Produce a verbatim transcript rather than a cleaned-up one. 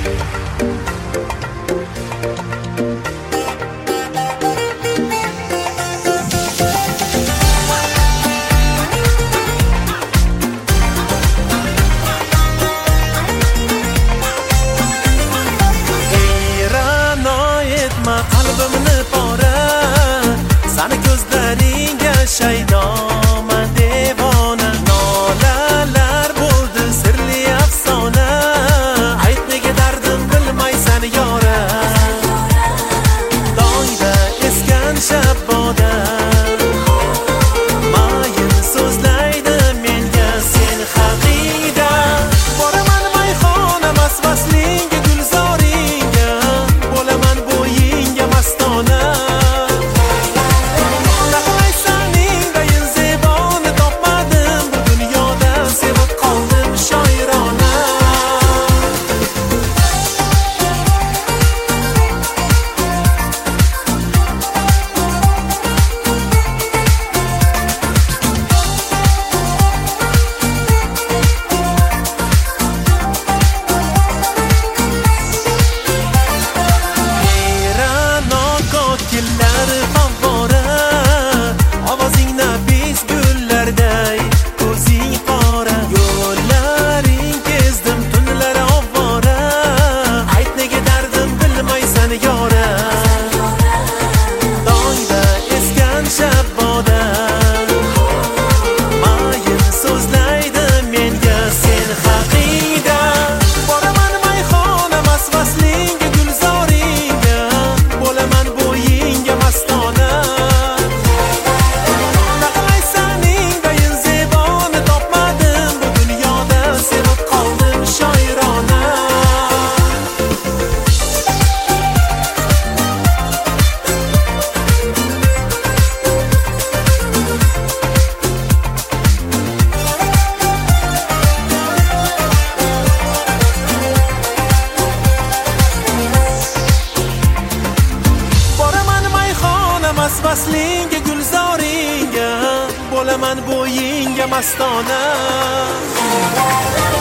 Qalbimni pora sani ko'zlaringga shaydoman devona nolalar bo'ldi sirli afsona ayt nega dardim bilmaysan yora doyda esgan shabboda mayin so'zlaydi menga sen haqida boraman mayxona masvaslinga gulzoringga bo'laman bo'yingga mastona naqlaysan indayin zeboni topmadim bu dunyoda sevib qoldim shoirona Gullar favvora ovozing nafis gullarday ko'zing qora yo'llaring kezdim tunlar ovvora ayt nega dardim bilmaysan yora doyda esgan shabboda mayin so'zlaydi menga sen haqida boraman mayxona masvaslinga gulzoringga bo'laman bo'yingga mastona naqlaysan indayin zeboni topmadim bu dunyoda sevib qoldim shoirona boraman mayxona masvaslinga gulzoringga bo'laman bo'yingga mastona